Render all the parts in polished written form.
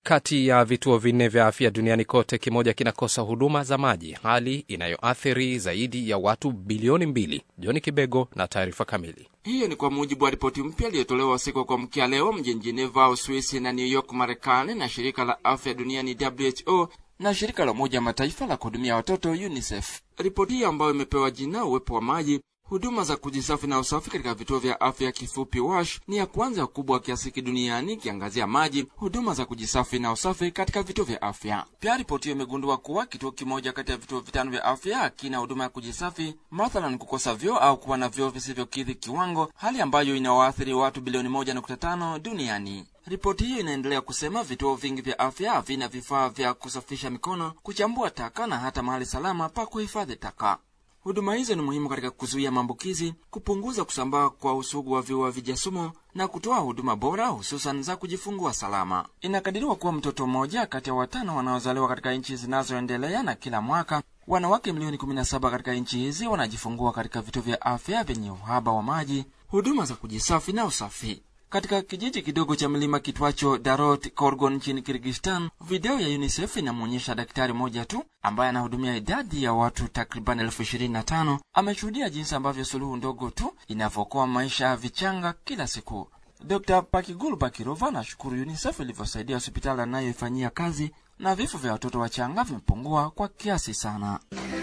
Kati ya vituo vinne vya afya duniani kote, kimoja kinakosa huduma za maji, hali inayoathiri zaidi ya watu bilioni 2. John Kibego na taarifa kamili. Hiyo ni kwa mujibu wa ripoti mpya iliyotolewa usiku wa kuamkia leo mjini Geneva, Uswisi na New York, Marekani, na shirika la afya duniani WHO na shirika la Umoja wa Mataifa la kuhudumia watoto UNICEF. Ripoti hii ambayo imepewa jina uwepo wa maji, huduma za kujisafi na usafi katika vituo vya afya, kifupi WASH, ni ya kwanza kubwa kiasi duniani kiangazia maji, huduma za kujisafi na usafi katika vituo vya afya. Pia ripoti hiyo imegundua kuwa kituo kimoja kati ya vituo 5 vya afya kina huduma ya kujisafi, mathalan kukosa vyoo au kuwa na vyoo visivyokidhi kiwango, hali ambayo inawaathiri watu bilioni 1.5 duniani. Ripoti hiyo inaendelea kusema vituo vingi vya afya havina vifaa vya kusafisha mikono, kuchambua taka na hata mahali salama pa kuhifadhi taka. Huduma hizo ni muhimu katika kuzuia maambukizi, kupunguza kusambaa kwa usugu wa viua vijasumu na kutoa huduma bora, hususan za kujifungua salama. Inakadiriwa kuwa mtoto mmoja kati ya 5 wanaozaliwa katika nchi zinazoendelea, na kila mwaka wanawake milioni 17 katika nchi hizi wanajifungua katika vituo vya afya vyenye uhaba wa maji, huduma za kujisafi na usafi. Katika kijiji kidogo cha milima kitwacho Darot Korgon nchini Kyrgyzstan, video ya UNICEF inamuonyesha daktari mmoja tu ambaye anahudumia idadi ya watu takriban 25,000 ameshuhudia jinsi ambavyo suluhu ndogo tu inavyokoa maisha ya vichanga kila siku. Dr. Pakigul Bakirova anashukuru UNICEF ilivyosaidia hospitali anayoifanyia kazi, na vifo vya watoto wachanga vimepungua kwa kiasi sana.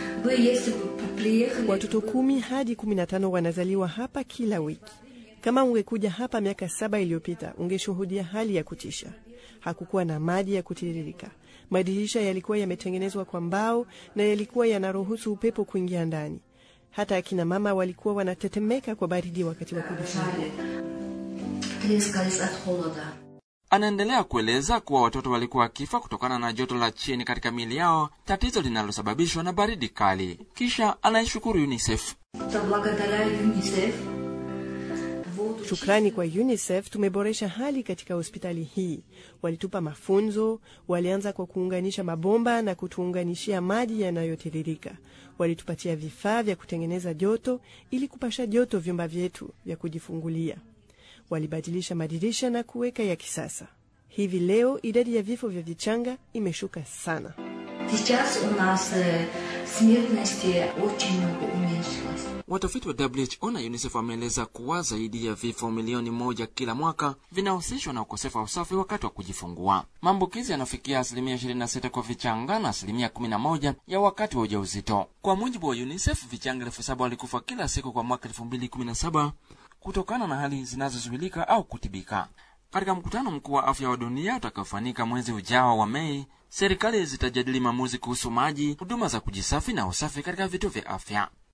Watoto 10 hadi 15 wanazaliwa hapa kila wiki. Kama ungekuja hapa miaka 7 iliyopita, ungeshuhudia hali ya kutisha. Hakukuwa na maji ya kutiririka. Madirisha yalikuwa yametengenezwa kwa mbao na yalikuwa yanaruhusu upepo kuingia ndani. Hata akina mama walikuwa wanatetemeka kwa baridi wakati wa kujifungua. Anaendelea kueleza kuwa watoto walikuwa wakifa kutokana na joto la chini katika miili yao, tatizo linalosababishwa na baridi kali. Kisha anaishukuru UNICEF. Shukrani kwa UNICEF tumeboresha hali katika hospitali hii. Walitupa mafunzo, walianza kwa kuunganisha mabomba na kutuunganishia maji yanayotiririka. Walitupatia vifaa vya kutengeneza joto ili kupasha joto vyumba vyetu vya kujifungulia. Walibadilisha madirisha na kuweka ya kisasa. Hivi leo idadi ya vifo vya vichanga imeshuka sana. Watafiti wa WHO na UNICEF wameeleza kuwa zaidi ya vifo milioni 1 kila mwaka vinahusishwa na ukosefu wa usafi wakati wa kujifungua. Maambukizi yanafikia 26% kwa vichanga na 11% ya wakati wa ujauzito. Kwa mujibu wa UNICEF, vichanga 7,000 walikufa kila siku kwa mwaka 2017 kutokana na hali zinazozuilika au kutibika. Katika mkutano mkuu wa afya wa dunia utakaofanyika mwezi ujao wa Mei, serikali zitajadili maamuzi kuhusu maji, huduma za kujisafi na usafi katika vituo vya afya.